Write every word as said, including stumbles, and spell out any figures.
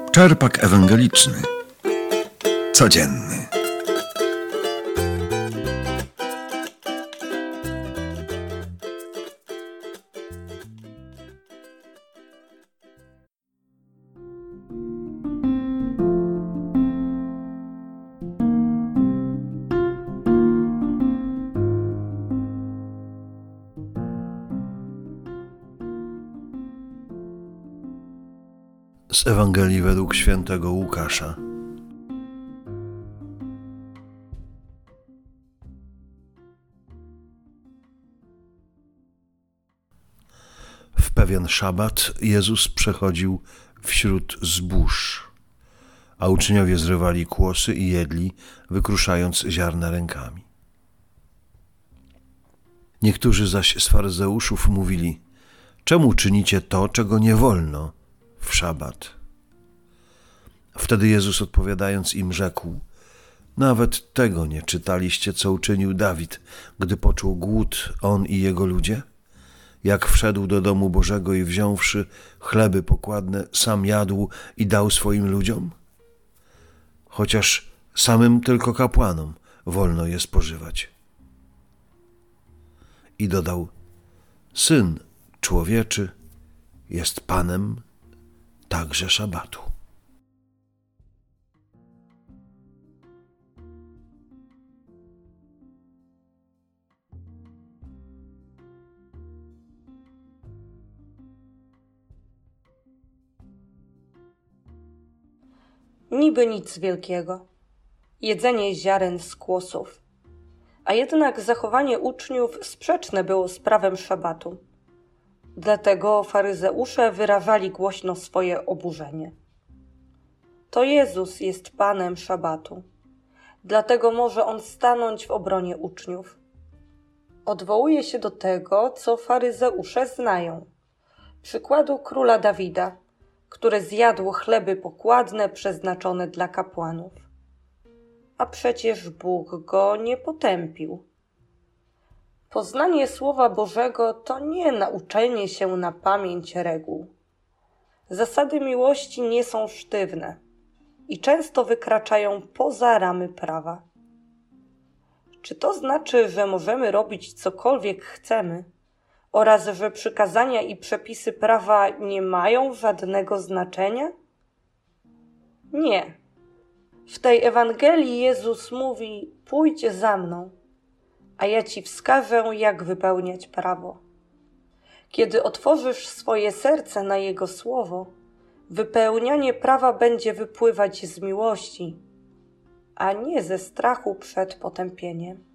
Czerpak ewangeliczny. Codzienny. Z Ewangelii według świętego Łukasza. W pewien szabat Jezus przechodził wśród zbóż, a uczniowie zrywali kłosy i jedli, wykruszając ziarna rękami. Niektórzy zaś z faryzeuszów mówili: czemu czynicie to, czego nie wolno w szabat? Wtedy Jezus, odpowiadając im, rzekł: nawet tego nie czytaliście, co uczynił Dawid, gdy poczuł głód, on i jego ludzie? Jak wszedł do domu Bożego i wziąwszy chleby pokładne, sam jadł i dał swoim ludziom? Chociaż samym tylko kapłanom wolno je spożywać. I dodał: Syn Człowieczy jest Panem także szabatu. Niby nic wielkiego, jedzenie ziaren z kłosów, a jednak zachowanie uczniów sprzeczne było z prawem szabatu. Dlatego faryzeusze wyrażali głośno swoje oburzenie. To Jezus jest Panem szabatu, dlatego może On stanąć w obronie uczniów. Odwołuje się do tego, co faryzeusze znają, przykładu króla Dawida, które zjadło chleby pokładne przeznaczone dla kapłanów. A przecież Bóg go nie potępił. Poznanie Słowa Bożego to nie nauczenie się na pamięć reguł. Zasady miłości nie są sztywne i często wykraczają poza ramy prawa. Czy to znaczy, że możemy robić cokolwiek chcemy oraz że przykazania i przepisy prawa nie mają żadnego znaczenia? Nie. W tej Ewangelii Jezus mówi: pójdź za mną, a ja ci wskażę, jak wypełniać prawo. Kiedy otworzysz swoje serce na Jego słowo, wypełnianie prawa będzie wypływać z miłości, a nie ze strachu przed potępieniem.